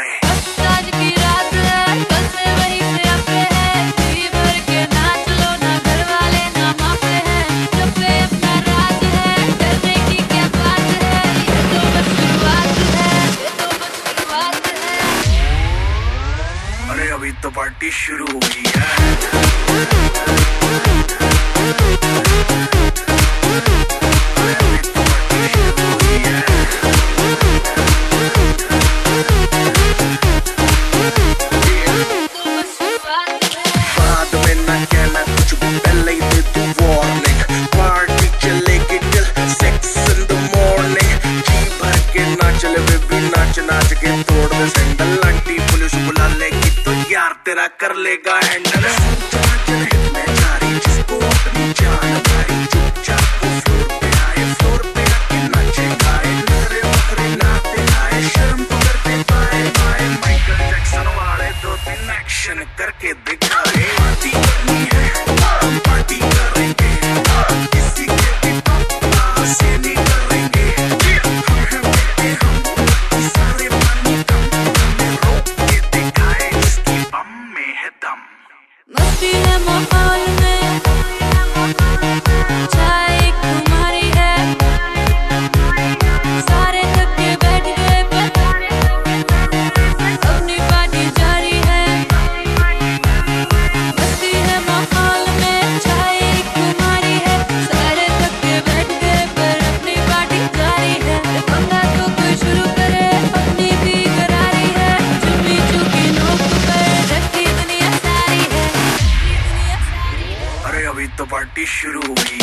आज की रात है, कल से वहीं से अपने हैं, जी भर के नाच लो ना, घर वाले ना मापे हैं, जब पे अपना राज है, डरने की क्या बात है, ये तो बस शुरुआत है, ये तो बस शुरुआत है। अरे अभी तो पार्टी शुरू हुई है। नाच के तोड़ दे सैंडल, आंटी पुलिस बुला लेगी तो यार तेरा कर लेगा हैंडल। मैं जारी जिसको अपनी जान भाई, चुपचाप वो फ्लोर पे आए, फ्लोर पे आके नाचे गाए, नखरे वखरे नाते आए, शर्म तो करते पाए पाए, माइकल जैक्सन वाले 2-3 एक्शन करके दिखाए। पार्टी करनी है हम पार्टी करेंगे, किसी के भी पापा से नहीं करेंगे, मस्ती है माहौल में, चाय एक तुम्हारी है, सारे थक के बैठ गए पर अपनी पार्टी जारी है। मस्ती है माहौल में, चाय एक तुम्हारी है, सारे थक के बैठ गए पर अपनी पार्टी जारी है। पंगा तो कोई शुरू करे, अपनी भी करारी है, चुपी चुपी नोक पर रखी दुनिया सारी है। अरे अभी तो पार्टी शुरू हुई